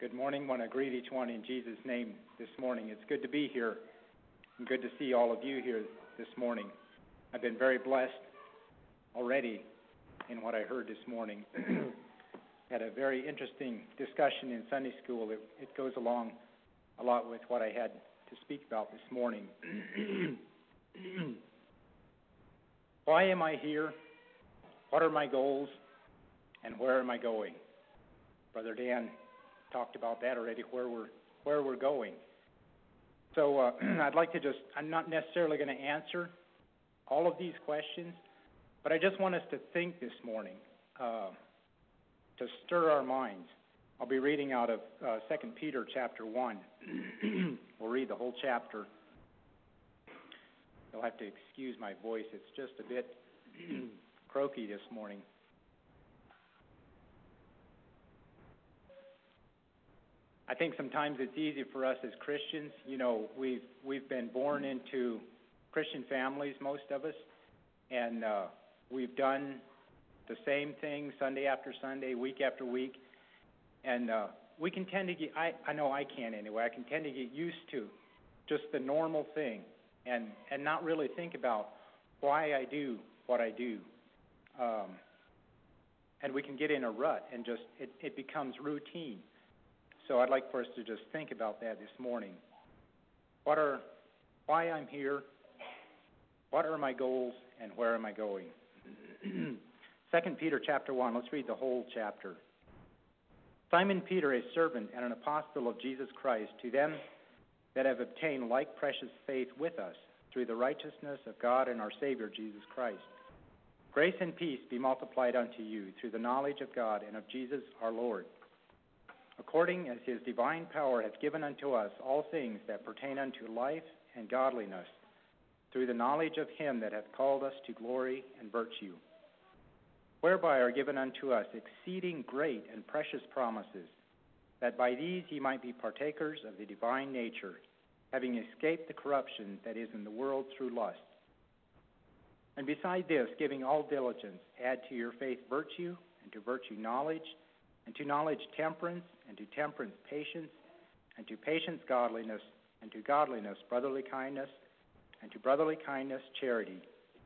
Good morning. I want to greet each one in Jesus' name this morning. It's good to be here and good to see all of you here this morning. I've been very blessed already in what I heard this morning. Had a very interesting discussion in Sunday school. It goes along a lot with what I had to speak about this morning. Why am I here? What are my goals? And where am I going? Brother Dan talked about that already, where we're going. So I'd like to I'm not necessarily going to answer all of these questions, but I just want us to think this morning, to stir our minds. I'll be reading out of 2 Peter chapter 1. We'll read the whole chapter. You'll have to excuse my voice. It's just a bit croaky this morning. I think sometimes it's easy for us as Christians. You know, we've been born into Christian families, most of us, and we've done the same thing Sunday after Sunday, week after week, and we can tend to get, I know I can anyway, I can tend to get used to just the normal thing and not really think about why I do what I do. And we can get in a rut and just, it becomes routine. So I'd like for us to just think about that this morning. Why I'm here, what are my goals, and where am I going? 2 Peter chapter 1, let's read the whole chapter. Simon Peter, a servant and an apostle of Jesus Christ, to them that have obtained like precious faith with us through the righteousness of God and our Savior Jesus Christ. Grace and peace be multiplied unto you through the knowledge of God and of Jesus our Lord, according as his divine power hath given unto us all things that pertain unto life and godliness, through the knowledge of him that hath called us to glory and virtue, whereby are given unto us exceeding great and precious promises, that by these ye might be partakers of the divine nature, having escaped the corruption that is in the world through lust. And beside this, giving all diligence, add to your faith virtue, and to virtue knowledge, and to knowledge temperance, and to temperance patience, and to patience godliness, and to godliness brotherly kindness, and to brotherly kindness charity.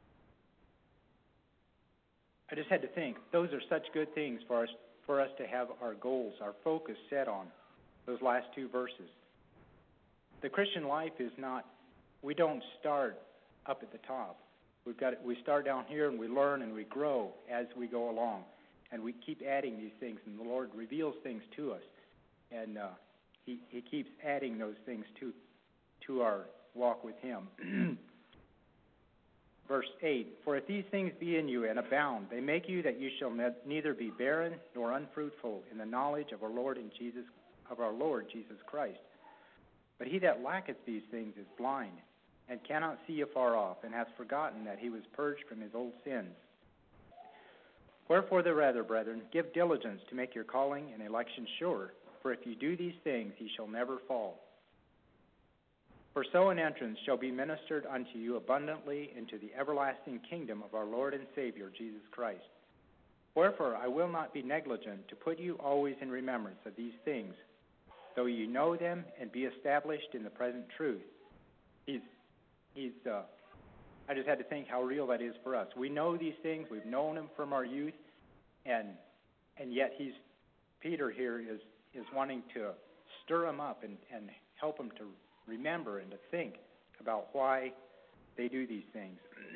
I just had to think, those are such good things for us to have our goals, our focus set on, those last two verses. The Christian life is not, we don't start up at the top. We start down here and we learn and we grow as we go along. And we keep adding these things, and the Lord reveals things to us. And he keeps adding those things to our walk with him. Verse 8, for if these things be in you and abound, they make you that you shall neither be barren nor unfruitful in the knowledge of our Lord Jesus Christ. But he that lacketh these things is blind, and cannot see afar off, and hath forgotten that he was purged from his old sins. Wherefore the rather, brethren, give diligence to make your calling and election sure, for if you do these things, ye shall never fall. For so an entrance shall be ministered unto you abundantly into the everlasting kingdom of our Lord and Savior, Jesus Christ. Wherefore I will not be negligent to put you always in remembrance of these things, though you know them and be established in the present truth. I just had to think how real that is for us. We know these things. We've known them from our youth, and yet Peter here is wanting to stir them up and help them to remember and to think about why they do these things.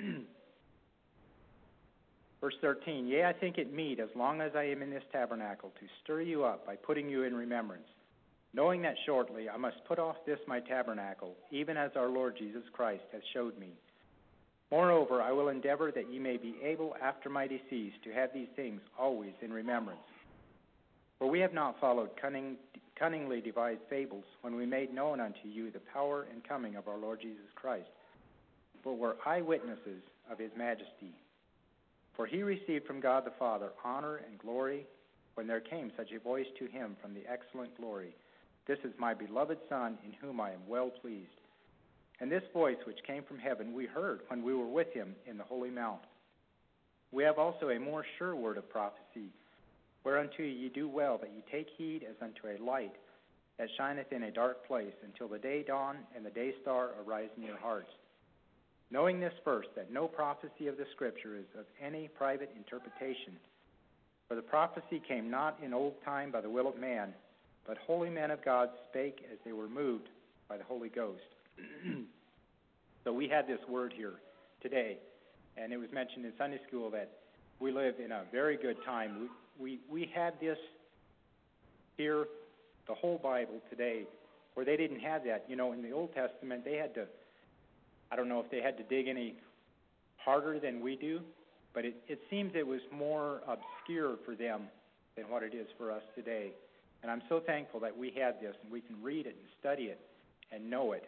Verse 13, yea, I think it meet, as long as I am in this tabernacle, to stir you up by putting you in remembrance, knowing that shortly I must put off this my tabernacle, even as our Lord Jesus Christ hath showed me. Moreover, I will endeavor that ye may be able after my decease to have these things always in remembrance. For we have not followed cunningly devised fables when we made known unto you the power and coming of our Lord Jesus Christ, but were eyewitnesses of his majesty. For he received from God the Father honor and glory when there came such a voice to him from the excellent glory, This is my beloved Son, in whom I am well pleased. And this voice which came from heaven we heard when we were with him in the holy mount. We have also a more sure word of prophecy, whereunto ye do well that ye take heed as unto a light that shineth in a dark place, until the day dawn and the day star arise in your hearts. Knowing this first, that no prophecy of the Scripture is of any private interpretation. For the prophecy came not in old time by the will of man, but holy men of God spake as they were moved by the Holy Ghost. So we had this word here today, and it was mentioned in Sunday school that we live in a very good time. We had this here, the whole Bible today, where they didn't have that. You know, in the Old Testament, they had to, I don't know if they had to dig any harder than we do, but it seems it was more obscure for them than what it is for us today. And I'm so thankful that we have this, and we can read it and study it and know it.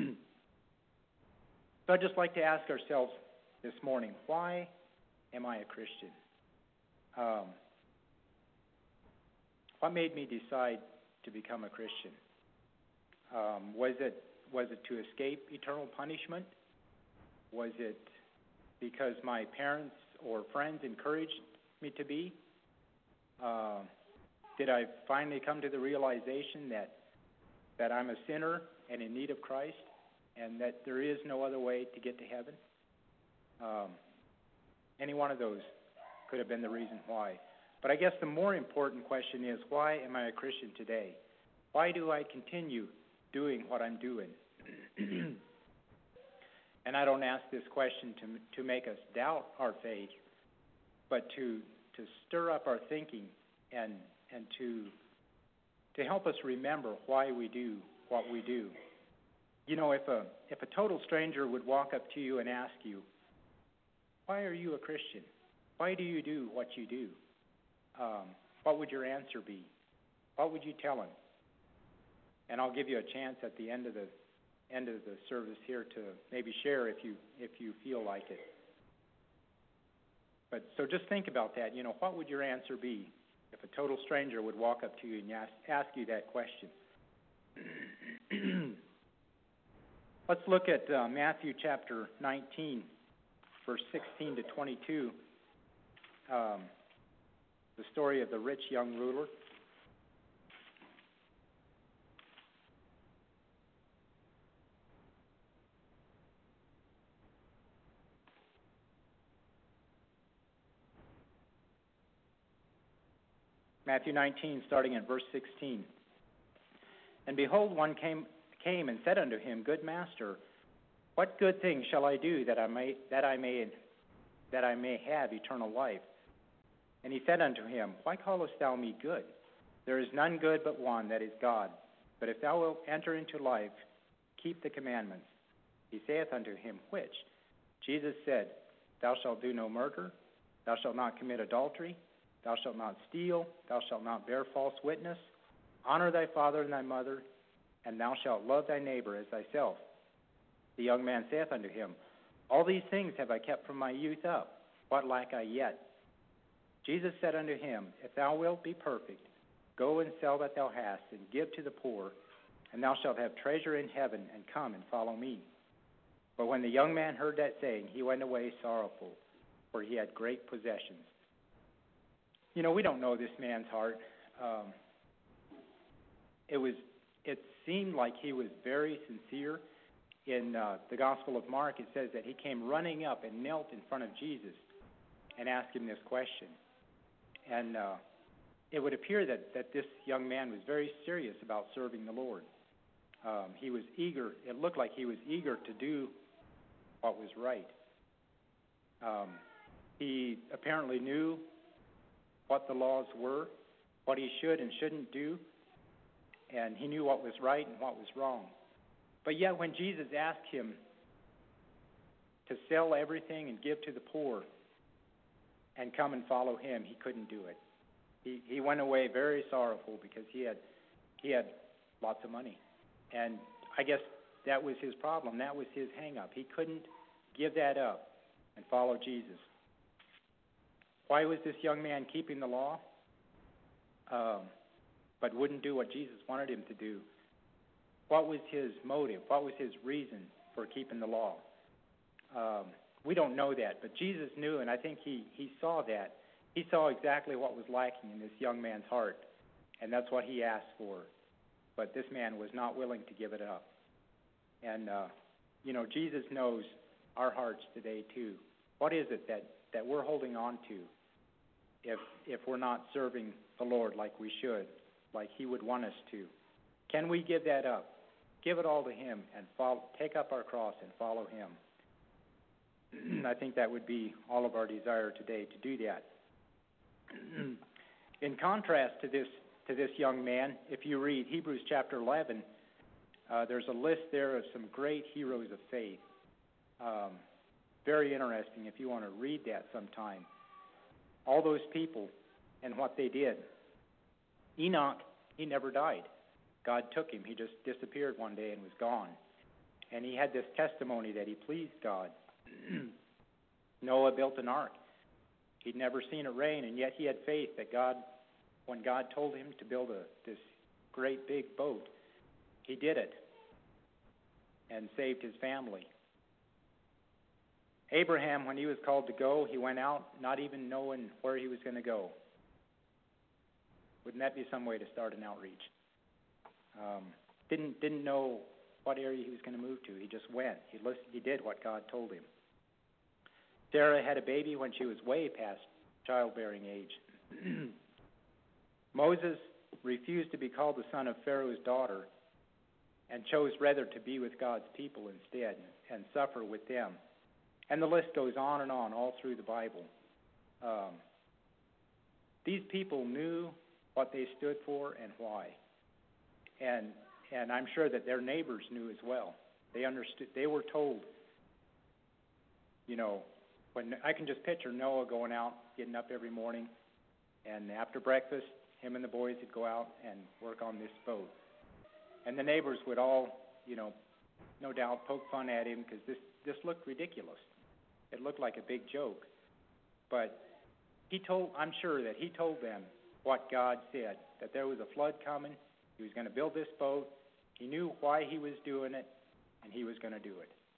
So I'd just like to ask ourselves this morning, why am I a Christian? What made me decide to become a Christian? Was it to escape eternal punishment? Was it because my parents or friends encouraged me to be? Did I finally come to the realization that I'm a sinner and in need of Christ, and that there is no other way to get to heaven? Any one of those could have been the reason why. But I guess the more important question is, why am I a Christian today? Why do I continue doing what I'm doing? And I don't ask this question to make us doubt our faith, but to stir up our thinking and to help us remember why we do what we do. You know, if a total stranger would walk up to you and ask you, why are you a Christian? Why do you do what you do? What would your answer be? What would you tell him? And I'll give you a chance at the end of the service here to maybe share if you feel like it. But so just think about that. You know, what would your answer be if a total stranger would walk up to you and ask you that question? Let's look at Matthew chapter 19, verse 16 to 22. The story of the rich young ruler. Matthew 19, starting at verse 16. And behold, one came and said unto him, Good master, what good thing shall I do that I may have eternal life? And he said unto him, Why callest thou me good? There is none good but one, that is God. But if thou wilt enter into life, keep the commandments. He saith unto him, Which? Jesus said, Thou shalt do no murder, thou shalt not commit adultery, thou shalt not steal, thou shalt not bear false witness, honor thy father and thy mother, and thou shalt love thy neighbor as thyself. The young man saith unto him, All these things have I kept from my youth up. What lack I yet? Jesus said unto him, If thou wilt be perfect, go and sell that thou hast, and give to the poor, and thou shalt have treasure in heaven, and come and follow me. But when the young man heard that saying, he went away sorrowful, for he had great possessions. You know, we don't know this man's heart. It seemed like he was very sincere. In the Gospel of Mark, it says that he came running up and knelt in front of Jesus and asked him this question. And it would appear that this young man was very serious about serving the Lord. He was eager. It looked like he was eager to do what was right. He apparently knew what the laws were, what he should and shouldn't do, and he knew what was right and what was wrong. But yet when Jesus asked him to sell everything and give to the poor and come and follow him, he couldn't do it. He went away very sorrowful because he had lots of money. And I guess that was his problem. That was his hang-up. He couldn't give that up and follow Jesus. Why was this young man keeping the law, but wouldn't do what Jesus wanted him to do? What was his motive? What was his reason for keeping the law? We don't know that, but Jesus knew, and I think he saw that. He saw exactly what was lacking in this young man's heart, and that's what he asked for. but this man was not willing to give it up. And, Jesus knows our hearts today too. What is it that we're holding on to if we're not serving the Lord like we should, like He would want us to? Can we give that up? Give it all to Him and take up our cross and follow Him. I think that would be all of our desire today, to do that. In contrast to this young man, if you read Hebrews chapter 11, there's a list there of some great heroes of faith. Very interesting if you want to read that sometime. All those people and what they did. Enoch, he never died. God took him. He just disappeared one day and was gone. And he had this testimony that he pleased God. Noah built an ark. He'd never seen it rain, and yet he had faith that God, when God told him to build this great big boat, he did it and saved his family. Abraham, when he was called to go, he went out not even knowing where he was going to go. Wouldn't that be some way to start an outreach? Didn't know what area he was going to move to. He just went. He did what God told him. Sarah had a baby when she was way past childbearing age. Moses refused to be called the son of Pharaoh's daughter and chose rather to be with God's people instead and suffer with them. And the list goes on and on all through the Bible. These people knew what they stood for and why. And I'm sure that their neighbors knew as well. They understood. They were told, when I can just picture Noah going out, getting up every morning, and after breakfast, him and the boys would go out and work on this boat. And the neighbors would all, no doubt poke fun at him because this looked ridiculous. It looked like a big joke. But I'm sure that he told them what God said, that there was a flood coming, he was going to build this boat, he knew why he was doing it, and he was going to do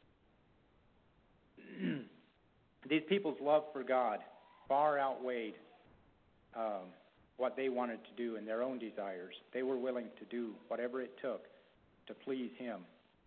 it. These people's love for God far outweighed what they wanted to do in their own desires. They were willing to do whatever it took to please Him.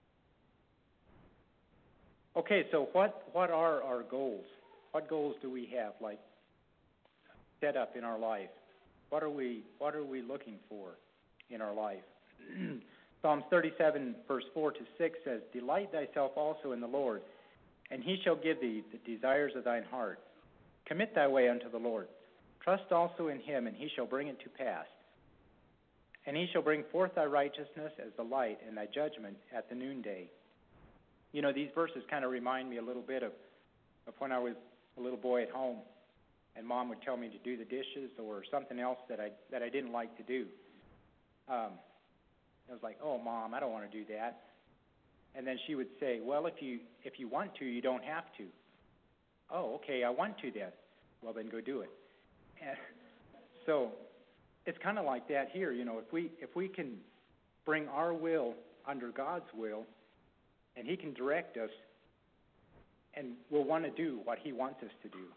Okay, so what are our goals? What goals do we have, set up in our life? What are we looking for in our life? Psalms 37, verse 4 to 6 says, "Delight thyself also in the Lord, and He shall give thee the desires of thine heart. Commit thy way unto the Lord. Trust also in Him, and He shall bring it to pass. And He shall bring forth thy righteousness as the light, and thy judgment at the noonday." These verses kind of remind me a little bit of when I was a little boy at home, and Mom would tell me to do the dishes or something else that I didn't like to do. I was like, "Oh, Mom, I don't want to do that." And then she would say, "Well, if you want to, you don't have to." "Oh, okay, I want to then." "Well, then go do it." And so it's kind of like that here. If we can bring our will under God's will, and He can direct us, and we'll want to do what He wants us to do.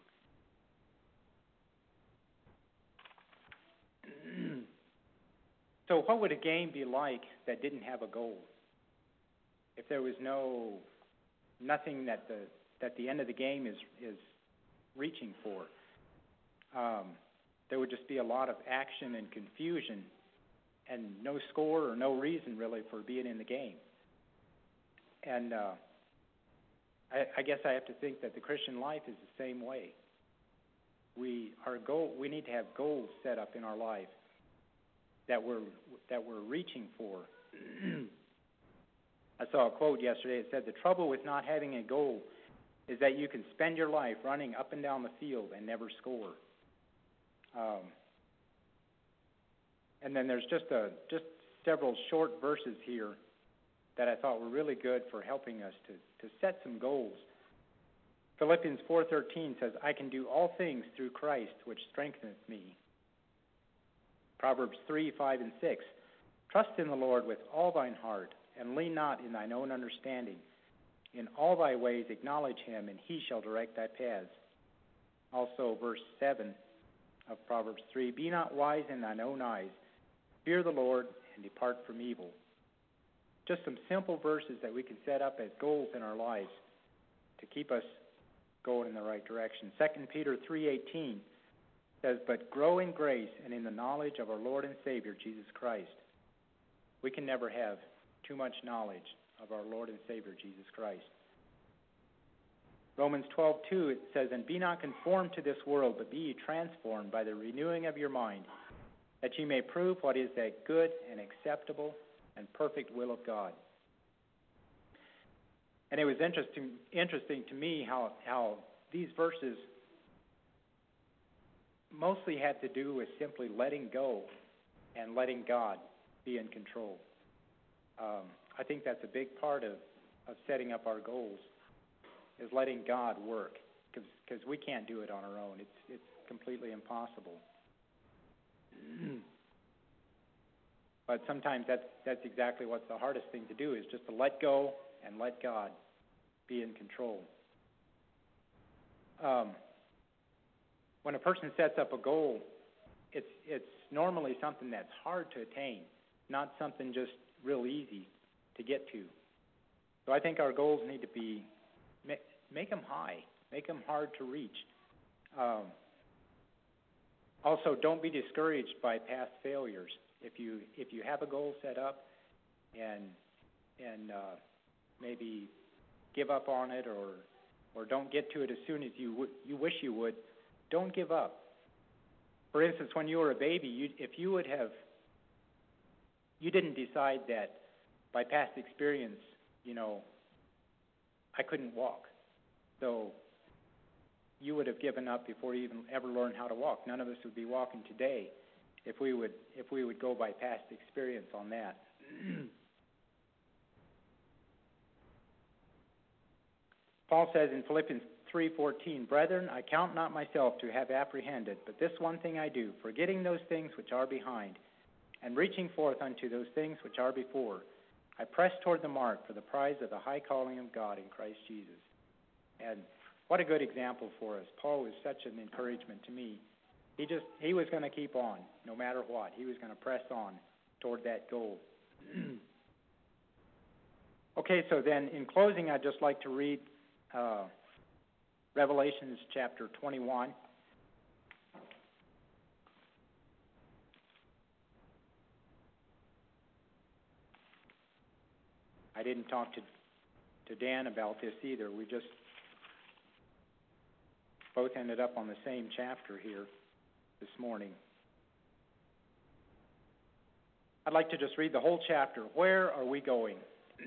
So what would a game be like that didn't have a goal? If there was nothing that the end of the game is reaching for, there would just be a lot of action and confusion and no score or no reason really for being in the game. And I guess I have to think that the Christian life is the same way. We need to have goals set up in our life that we're reaching for. I saw a quote yesterday. It said, "The trouble with not having a goal is that you can spend your life running up and down the field and never score." And then there's just several short verses here that I thought were really good for helping us to set some goals. Philippians 4:13 says, "I can do all things through Christ, which strengtheneth me." Proverbs 3:5 and 6, "Trust in the Lord with all thine heart, and lean not in thine own understanding. In all thy ways acknowledge Him, and He shall direct thy paths." Also verse 7 of Proverbs 3, "Be not wise in thine own eyes. Fear the Lord and depart from evil. Just some simple verses that we can set up as goals in our lives to keep us going in the right direction. 2 Peter 3:18 says, "But grow in grace and in the knowledge of our Lord and Savior, Jesus Christ." We can never have too much knowledge of our Lord and Savior, Jesus Christ. Romans 12:2, it says, "And be not conformed to this world, but be ye transformed by the renewing of your mind, that ye may prove what is that good and acceptable and perfect will of God." And it was interesting to me how these verses mostly had to do with simply letting go and letting God be in control. I think that's a big part of setting up our goals, is letting God work, because we can't do it on our own. It's completely impossible. But sometimes that's exactly what's the hardest thing to do, is just to let go and let God be in control. When a person sets up a goal, it's normally something that's hard to attain, not something just real easy to get to. So I think our goals need to be, make them high, make them hard to reach. Also, don't be discouraged by past failures. If you have a goal set up and maybe give up on it or don't get to it as soon as you wish you would, don't give up. For instance, when you were a baby, if you didn't decide that by past experience, I couldn't walk, so you would have given up before you even ever learned how to walk. None of us would be walking today if we would go by past experience on that. Paul says in Philippians 3:14, "Brethren, I count not myself to have apprehended, but this one thing I do, forgetting those things which are behind, and reaching forth unto those things which are before, I press toward the mark for the prize of the high calling of God in Christ Jesus." And what a good example for us. Paul was such an encouragement to me. He was going to keep on, no matter what. He was going to press on toward that goal. Okay, so then in closing, I'd just like to read Revelations chapter 21. I didn't talk to Dan about this either. We just both ended up on the same chapter here this morning. I'd like to just read the whole chapter. Where are we going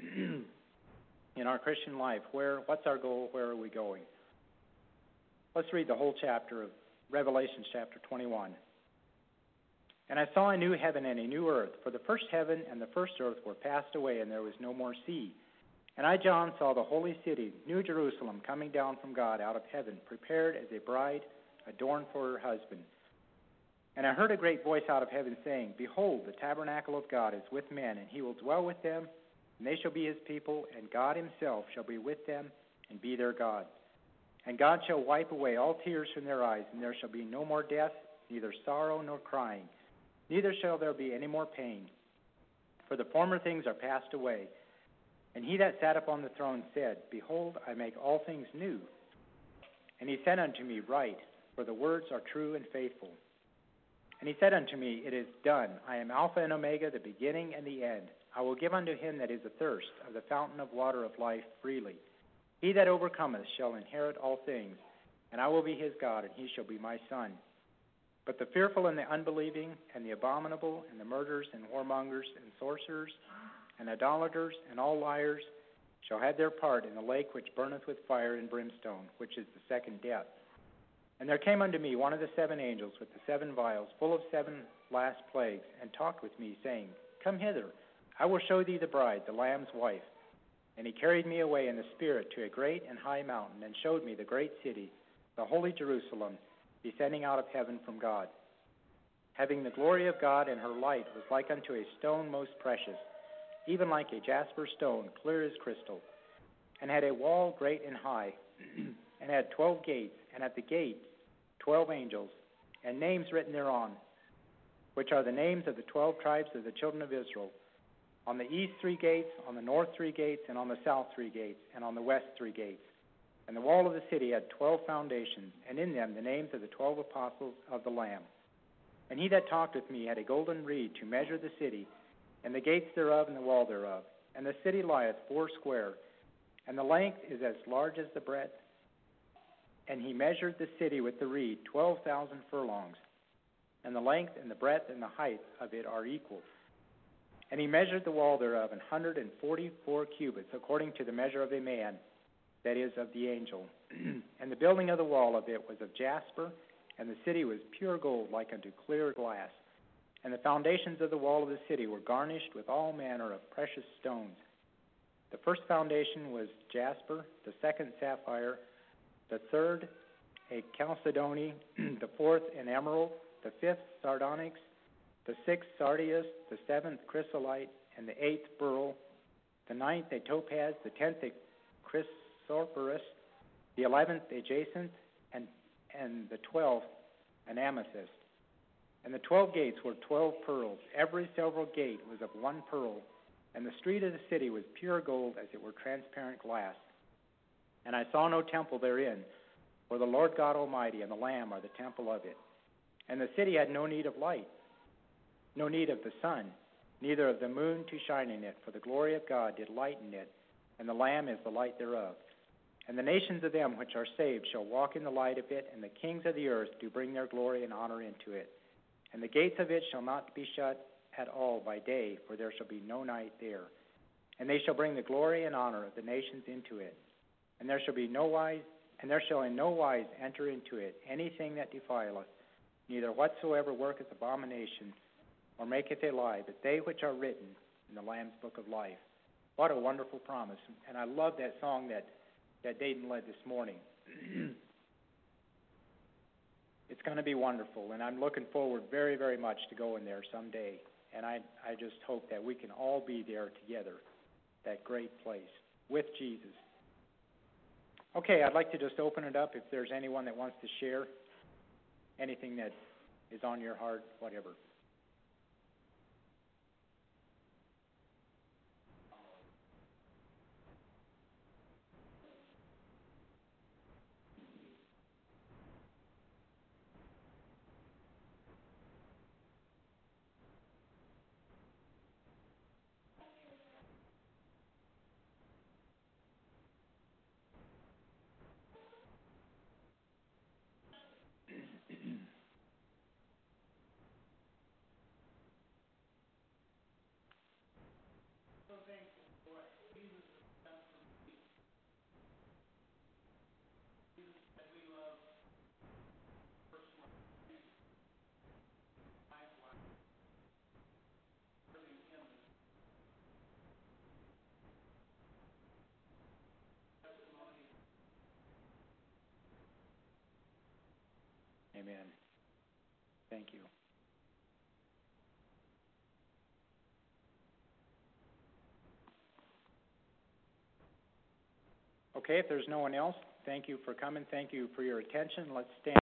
in our Christian life? What's our goal? Where are we going? Let's read the whole chapter of Revelation chapter 21. "And I saw a new heaven and a new earth, for the first heaven and the first earth were passed away, and there was no more sea. And I, John, saw the holy city, New Jerusalem, coming down from God out of heaven, prepared as a bride adorned for her husband. And I heard a great voice out of heaven saying, Behold, the tabernacle of God is with men, and he will dwell with them, and they shall be his people, and God himself shall be with them and be their God. And God shall wipe away all tears from their eyes, and there shall be no more death, neither sorrow nor crying, neither shall there be any more pain. For the former things are passed away. And he that sat upon the throne said, Behold, I make all things new. And he said unto me, Write, for the words are true and faithful. And he said unto me, It is done. I am Alpha and Omega, the beginning and the end. I will give unto him that is athirst of the fountain of water of life freely. He that overcometh shall inherit all things, and I will be his God, and he shall be my son. But the fearful and the unbelieving and the abominable and the murderers and whoremongers and sorcerers and idolaters and all liars shall have their part in the lake which burneth with fire and brimstone, which is the second death. And there came unto me one of the seven angels with the seven vials, full of seven last plagues, and talked with me, saying, Come hither, I will show thee the bride, the Lamb's wife. And he carried me away in the Spirit to a great and high mountain, and showed me the great city, the holy Jerusalem, descending out of heaven from God, having the glory of God, and her light was like unto a stone most precious, even like a jasper stone, clear as crystal, and had a wall great and high, and had 12 gates, and at the gates 12 angels, and names written thereon, which are the names of the 12 tribes of the children of Israel. On the east 3 gates, on the north 3 gates, and on the south 3 gates, and on the west 3 gates. And the wall of the city had 12 foundations, and in them the names of the 12 apostles of the Lamb. And he that talked with me had a golden reed to measure the city, and the gates thereof, and the wall thereof. And the city lieth foursquare, and the length is as large as the breadth. And he measured the city with the reed 12,000 furlongs, and the length and the breadth and the height of it are equal. And he measured the wall thereof 144 cubits, according to the measure of a man, that is, of the angel. And the building of the wall of it was of jasper, and the city was pure gold, like unto clear glass. And the foundations of the wall of the city were garnished with all manner of precious stones. The first foundation was jasper, the second sapphire, the third a chalcedony, the fourth an emerald, the fifth sardonyx, the sixth sardius, the seventh chrysolite, and the eighth beryl, the ninth a topaz, the 10th a chrysoprase, the 11th a jacinth, and the 12th an amethyst. And the 12 gates were 12 pearls. Every silver gate was of 1 pearl, and the street of the city was pure gold, as it were transparent glass. And I saw no temple therein, for the Lord God Almighty and the Lamb are the temple of it. And the city had no need of light, no need of the sun, neither of the moon to shine in it, for the glory of God did lighten it, and the Lamb is the light thereof. And the nations of them which are saved shall walk in the light of it, and the kings of the earth do bring their glory and honor into it. And the gates of it shall not be shut at all by day, for there shall be no night there. And they shall bring the glory and honor of the nations into it. And there shall in no wise enter into it anything that defileth, neither whatsoever worketh abomination, or maketh a lie, but they which are written in the Lamb's book of life. What a wonderful promise. And I love that song that Dayton led this morning. It's going to be wonderful, and I'm looking forward very, very much to going there someday. And I just hope that we can all be there together, that great place, with Jesus. Okay, I'd like to just open it up if there's anyone that wants to share anything that is on your heart, whatever. Amen. Thank you. Okay, if there's no one else, thank you for coming. Thank you for your attention. Let's stand.